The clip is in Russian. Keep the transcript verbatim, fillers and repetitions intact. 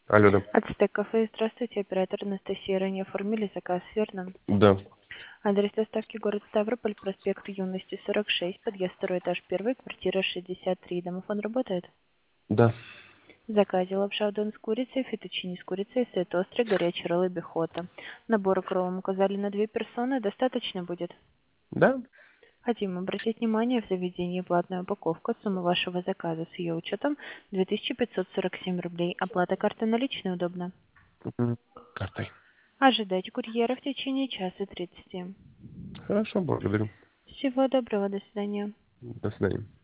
Алло, да. Ацтек кафе. Здравствуйте, оператор Анастасия. Ранее оформили заказ, верно? Да. Адрес доставки город Ставрополь, проспект Юности, сорок шесть, подъезд второй этаж, первый, квартира шестьдесят три. Домофон работает? Да. В заказе лапша удон с курицей, фетучини с курицей, сет острый, горячий роллы бихота. Набор укроvom указали на две персоны, достаточно будет? Да? Хотим обратить внимание, в заведении платная упаковка. Сумма вашего заказа с ее учетом две тысячи пятьсот сорок семь рублей. Оплата карты наличной удобно. М, Картой. Ожидайте курьера в течение часа тридцати. Хорошо, благодарю. Всего доброго, до свидания. До свидания.